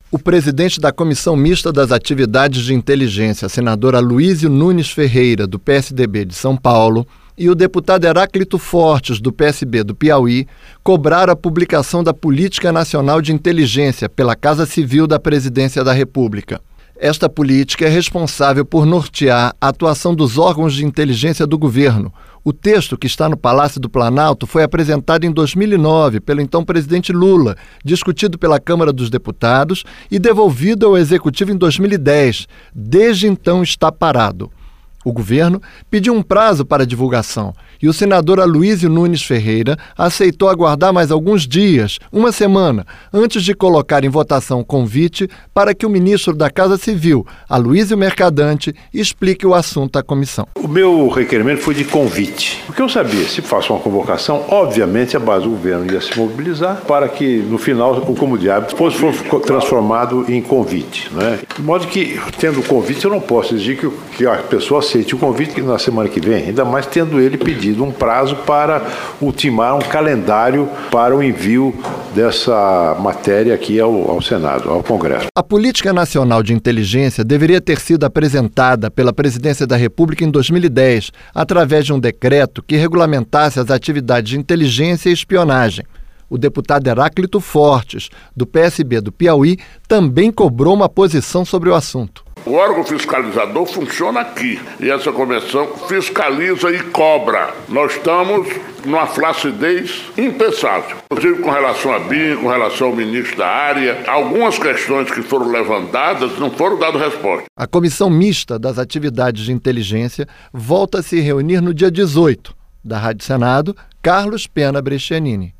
O presidente da Comissão Mista das Atividades de Inteligência, senador Aloísio Nunes Ferreira, do PSDB de São Paulo, e o deputado Heráclito Fortes, do PSB do Piauí, cobraram a publicação da Política Nacional de Inteligência pela Casa Civil da Presidência da República. Esta política é responsável por nortear a atuação dos órgãos de inteligência do governo. O texto, que está no Palácio do Planalto, foi apresentado em 2009 pelo então presidente Lula, discutido pela Câmara dos Deputados e devolvido ao Executivo em 2010. Desde então está parado. O governo pediu um prazo para a divulgação e o senador Aloísio Nunes Ferreira aceitou aguardar mais alguns dias, uma semana, antes de colocar em votação o convite para que o ministro da Casa Civil, Aloísio Mercadante, explique o assunto à comissão. O meu requerimento foi de convite, porque eu sabia, se faço uma convocação, obviamente a base do governo ia se mobilizar para que, no final, o comuniado fosse transformado em convite, né? De modo que, tendo o convite, eu não posso exigir que a pessoa aceite o convite na semana que vem, ainda mais tendo ele pedido um prazo para ultimar um calendário para o envio dessa matéria aqui ao Senado, ao Congresso. A Política Nacional de Inteligência deveria ter sido apresentada pela Presidência da República em 2010, através de um decreto que regulamentasse as atividades de inteligência e espionagem. O deputado Heráclito Fortes, do PSB do Piauí, também cobrou uma posição sobre o assunto. O órgão fiscalizador funciona aqui e essa comissão fiscaliza e cobra. Nós estamos numa flacidez impensável. Inclusive com relação a BIM, com relação ao ministro da área, algumas questões que foram levantadas não foram dadas resposta. A Comissão Mista das Atividades de Inteligência volta a se reunir no dia 18. Da Rádio Senado, Carlos Pena Brescianini.